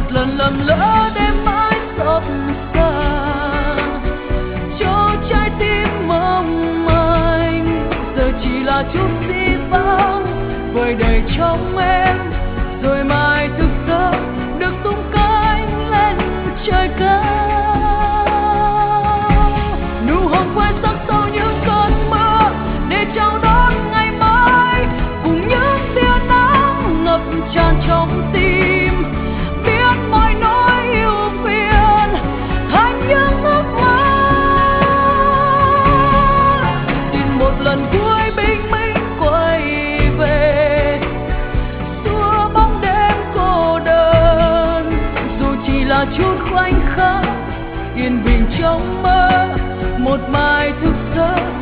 một lần lầm lỡ đêm mãi xót xa, cho trái tim mong manh giờ chỉ là chút dĩ vãng vơi đầy trong em, rồi mai thức giấc được tung cánh lên trời cao. Nụ hôn quay sắc sau những cơn mưa để chào đón ngày mai, cùng những tia nắng ngập tràn trong tim, biết mọi nỗi yêu phiền thành những ước mơ. Xin một lần cuối bình minh quay về, xua bóng đêm cô đơn, dù chỉ là chút khoảnh khắc yên bình trong mơ, một mai thức giấc